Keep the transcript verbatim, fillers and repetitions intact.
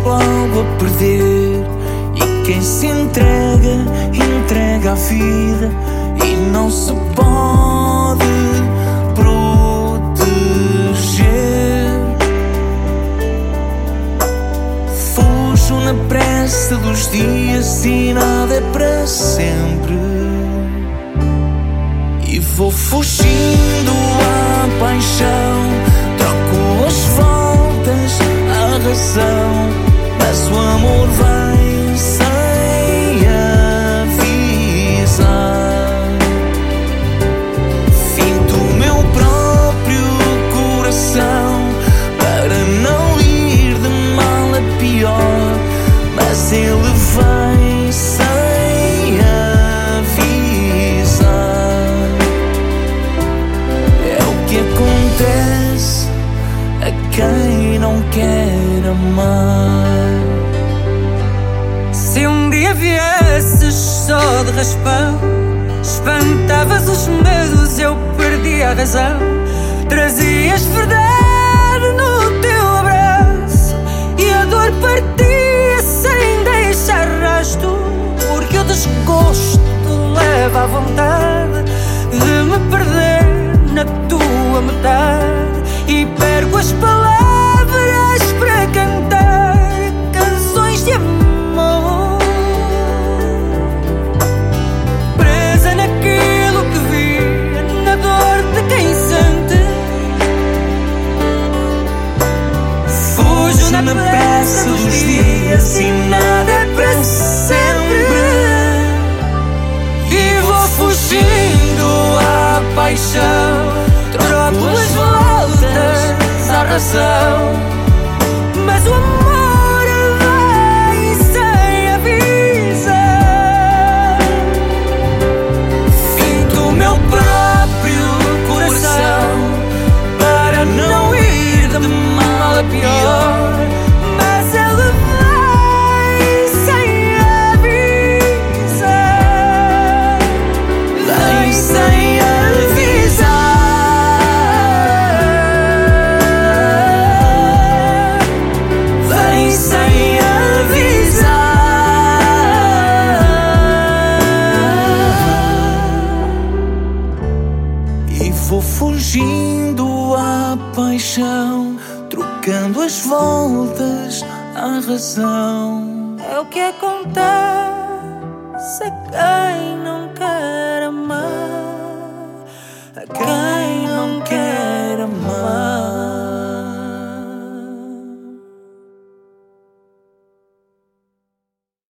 algo a perder. E quem se entrega, entrega a vida e não se pode proteger. Fujo na pressa dos dias e nada é para sempre. E vou fugindo à paixão, troco as voltas à razão, mas o amor vem sem avisar. Finto o meu próprio coração para não ir de mal a pior, mas ele vem sem acontece a quem não quer amar. Se um dia viesses só de raspão, espantavas os medos, eu perdi a razão. Trazias verdade no teu abraço e a dor partia sem deixar rasto, porque o desgosto leva à vontade de me perder na tua metade e perco as palavras para cantar canções de amor, presa naquilo que vi, na dor de quem sente. Fujo na, na pressa dos dias e nada é para sempre. E vou fugindo à paixão, troco as voltas à razão, mas o amor vem sem avisar. Finto o meu próprio coração para não ir de mal a pior, mas ele vem sem avisar. Vem sem avisar. Vou fugindo à paixão, trocando as voltas à razão. É o que acontece a quem